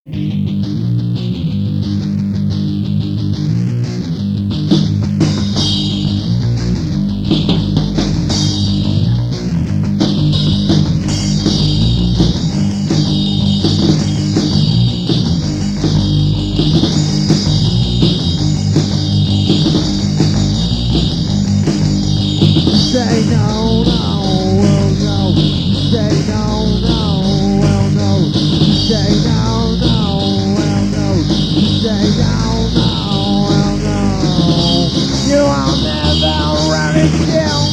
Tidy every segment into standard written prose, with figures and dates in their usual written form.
Say no, no, oh no. Say no, no, oh no. Say no, no, oh no. Say no, no, oh no. You are never running down.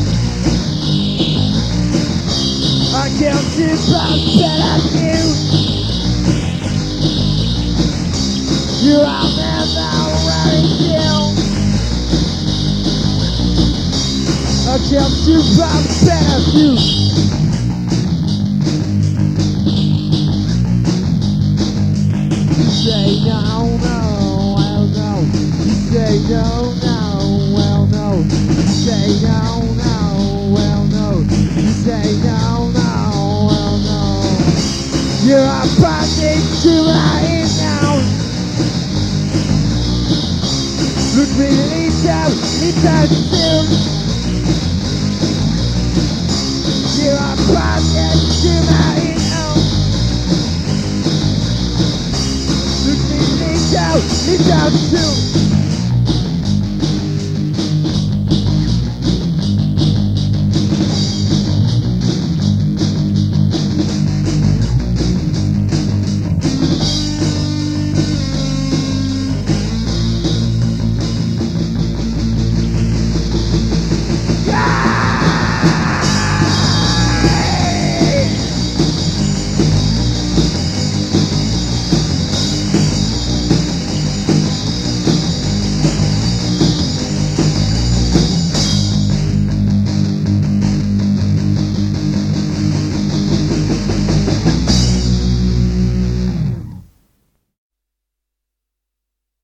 I can't see but better you. You are never running down. I can't see but better you. Say no, no, well no. Say no, no, well no. Say no, no, well no. Say no, no, well no. You are passing to my head now. Look me little soon. You are passing to my head now. Look me little soon.